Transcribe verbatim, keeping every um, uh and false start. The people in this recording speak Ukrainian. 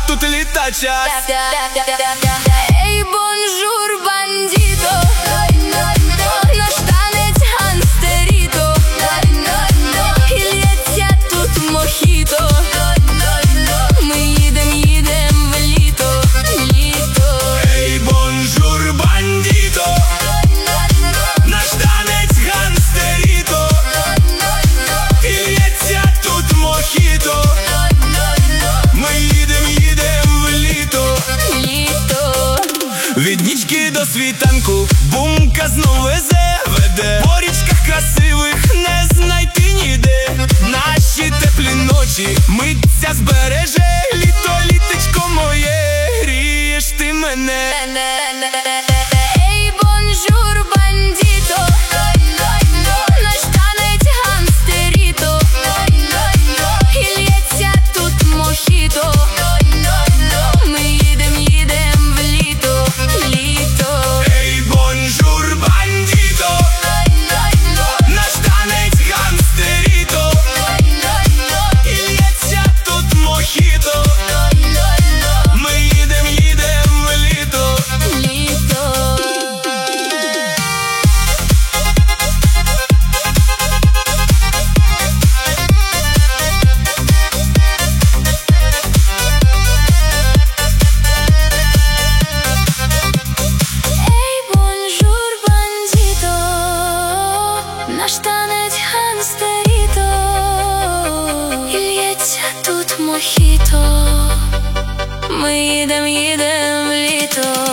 тут літа час. Ей, бонжур, бандито, наш танець гангстеріто, і лється тут мохіто. Ми їдем, їдем в літо, літо. Ей, бонжур, бандито, наш танець гангстеріто, і лється тут мохіто. Ми їдем, їдем в літо, літо. Від нічки до світанку бумка знов везе, веде. По річках красивих не знайти ніде. Наші теплі ночі митця збереже. Літо, літечко моє, грієш ти мене. Ей, бонжур, бандито, наш танець гангстеріто, і лється тут мохіто. Ми їдем, їдем в літо, літо. Ей, бонжур, бандито, наш танець гангстеріто, і лється тут мохіто. Ми їдем, їдем в літо, літо. Ей, бонжур, бандито, наш танець гангстеріто, і лється тут мохіто. Ми їдем, їдем в літо.